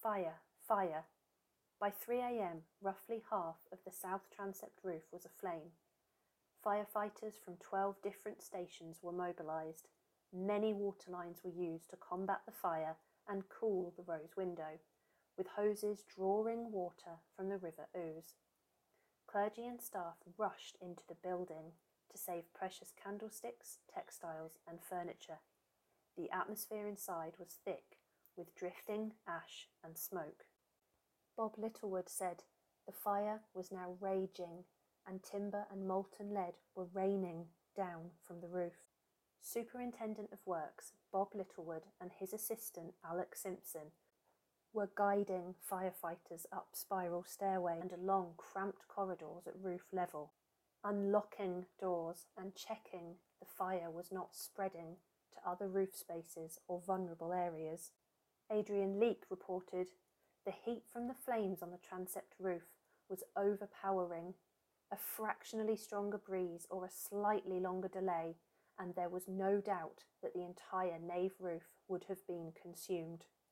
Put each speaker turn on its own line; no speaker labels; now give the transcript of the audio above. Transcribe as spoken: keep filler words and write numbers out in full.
Fire, fire. By three a m, roughly half of the south transept roof was aflame. Firefighters from twelve different stations were mobilised. Many water lines were used to combat the fire and cool the rose window, with hoses drawing water from the River Ouse. Clergy and staff rushed into the building to save precious candlesticks, textiles and furniture. The atmosphere inside was thick with drifting ash and smoke. Bob Littlewood said the fire was now raging and timber and molten lead were raining down from the roof. Superintendent of Works Bob Littlewood and his assistant Alec Simpson were guiding firefighters up spiral stairway and along cramped corridors at roof level, unlocking doors and checking the fire was not spreading to other roof spaces or vulnerable areas. Adrian Leake reported, "The heat from the flames on the transept roof was overpowering. A fractionally stronger breeze or a slightly longer delay, and there was no doubt that the entire nave roof would have been consumed."